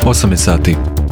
8 je sati.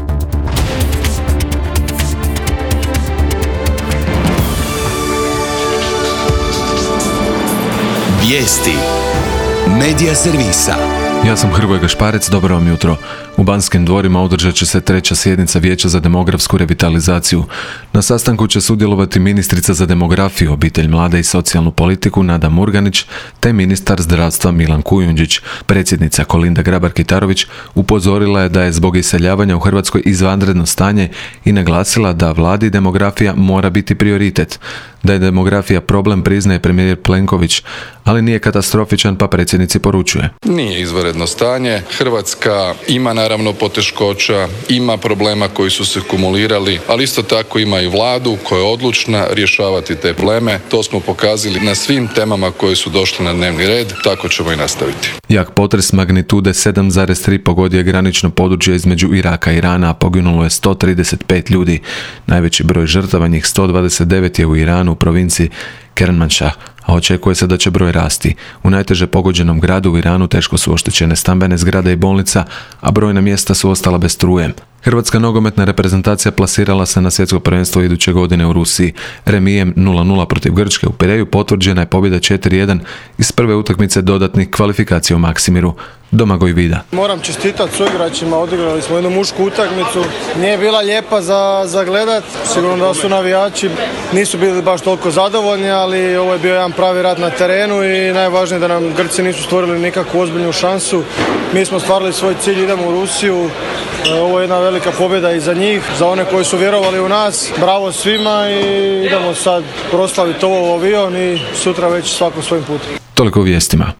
Vijesti Medija servisa. Ja sam Hrvoje Gašparec, dobro vam jutro. U Banskim dvorima održat će se 3. sjednica Vijeća za demografsku revitalizaciju. Na sastanku će sudjelovati ministrica za demografiju, obitelj, mlade i socijalnu politiku Nada Murganić, te ministar zdravstva Milan Kujundžić. Predsjednica Kolinda Grabar-Kitarović upozorila je da je zbog iseljavanja u Hrvatskoj izvanredno stanje i naglasila da vladi demografija mora biti prioritet. Da je demografija problem priznaje premijer Plenković, ali nije katastrofičan, pa predsjednici poručuje. Nije izvanredno stanje. Hrvatska ima naravno poteškoća, ima problema koji su se kumulirali, ali isto tako ima i vladu koja je odlučna rješavati te probleme. To smo pokazali na svim temama koje su došle na dnevni red, tako ćemo i nastaviti. Jak potres magnitude 7,3 pogodio je granično područje između Iraka i Irana, a poginulo je 135 ljudi. Najveći broj žrtava, njih 129, je u Iranu, u provinciji Kermanšah, a očekuje se da će broj rasti. U najteže pogođenom gradu u Iranu teško su oštećene stambene zgrade i bolnica, a brojna mjesta su ostala bez struje. Hrvatska nogometna reprezentacija plasirala se na svjetsko prvenstvo iduće godine u Rusiji. Remijem 0:0 protiv Grčke u Pireju potvrđena je pobjeda 4:1 iz prve utakmice dodatnih kvalifikacija u Maksimiru. Domagoj Vida. Moram čestitati suigračima, odigrali smo jednu mušku utakmicu. Nije bila lijepa za gledat, sigurno da su navijači nisu bili baš toliko zadovoljni, ali ovo je bio jedan pravi rad na terenu i najvažnije da nam Grci nisu stvorili nikakvu ozbiljnu šansu. Mi smo stvarili svoj cilj, idemo u Rusiju. Ovo je jedna velika pobjeda i za njih, za one koji su vjerovali u nas. Bravo svima i idemo sad proslaviti ovo u avion i sutra već svako svojim putem. Toliko u vijestima.